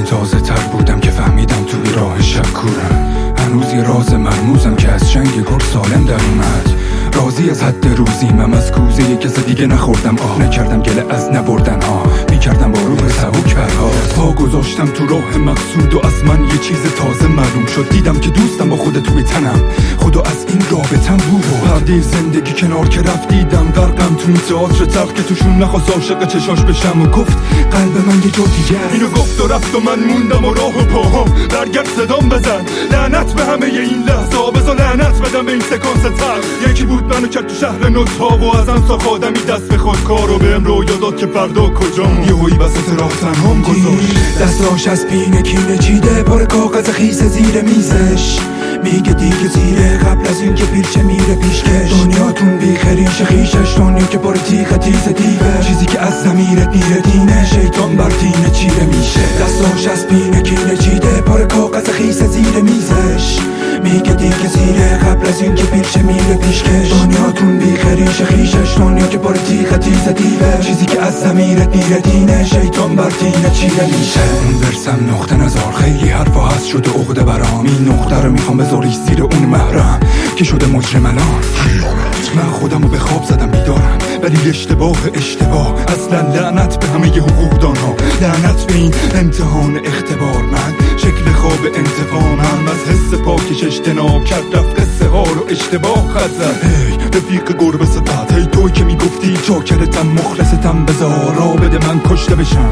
تازه تر بودم که فهمیدم توی راه شب کورم. هنوز یه راز مرموزم که از شنگ گل سالم در اومد. راضی از حد روزیمم، از کوزه یه کس دیگه نخوردم. نکردم گله از نبردن ها، میکردم با روح سبک پرواز. پا گذاشتم تو راه مقصود و از من یه چیز تازه معلوم شد. دیدم که دوستم با خود توی تنم، خدا از این رابطم بود. پرده زندگی کنار که رفت دیدم غرقم تو این تئاتر تلخ که توشون نخواست عاشق چشاش بشم و گفت قلب من یه جا دیگه. اینو گفت و رفت و من موندم و راه و پاهام. برگرد صدام بزن، لعنت به همه این لحظه ها، بذار لعنت بدم به این سکانس تلخ. یکی بود منو کرد تو شهر نوتا و ازم ساخت آدمی دست به خود کارو بهم رویا داد که فردا کجام. یهویی وسط راه تنهام گذاشت، دستاش از پینه کینه چیده، پر کاغذ خیس زیر میزش. میگه دیگه زیره قبل از این که پیرچه میره پیشکش. دنیاتون بی خریش خیشش، دنیا که پر تیغ تیز دیوه. چیزی که از ضمیرت میره دینه، شیطان بر دینه چیره میشه. دستاش از پینه کینه چیده، پر کاغذ خیس زیر میزش. میگه دیگه زیره قبل از این که پیرچه میره پیشکش. دنیاتون بی خریش خیشش، دنیا که پر تیغ تیز دیوه. چیزی که از ضمیرت میره دینه، شیطان بر دینه چیره میشه. اون ورسم نقطه نظر خیلی حرفا هست شده عقده برام. این نقطه رو میخوام بذاری زیر اون محرم که شده مجرم الان. من خودمو به خواب زدم بیدارم، ولی اشتباه اصلا. لعنت به همه حقوقدان ها، لعنت به این امتحان اختبار. من شکل خواب انتقامم، از حس پاکش اجتناب کرد، رفت قصه ها رو اشتباه خزد. هی رفیق گربه ستت، هی توی که میگفتی چاکرتم مخلصتم، بذار را بده من کشته بشم.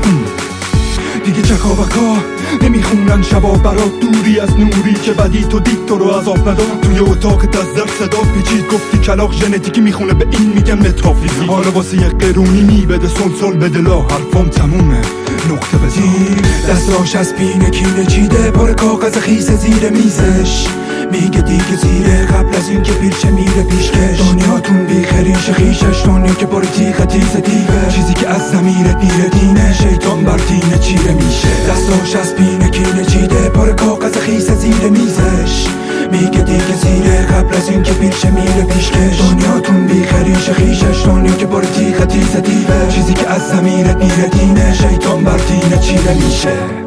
دیگه چکاوکا نمیخونن شبا برات، دوری از نوری که بدی تو دید تو رو عذاب نداد. توی اتاقت از در صدا پیچید، گفتی کلاغ ژنتیکی میخونه، به این میگم متافیزیک. حالا واسه یه قرونی میبده سلسل بده لا، حرفام تمومه نقطه بزن. دستاش از پینه کینه چیده، پر کاغذ خیس زیر میزش. میگه دیگه زیره قبل از این که پیرچه میره پیشکش. دنیاتون بی خریش خیشش، دنیا که پر تیغ تیز دیوه. چیزی که از ضمیرت میره دینه، شیطان بر دینه چیره میشه. دستاش از پینه کینه چیده، پر کاغذ خیس زیر میزش. میگه دیگه زیره قبل از این که پیرچه میره پیشکش. دنیاتون بی خریش خیشش، دنیا که پر تیغ تیز دیوه. چیزی که از ضمیرت میره دینه، شیطان بر دینه چیره میشه.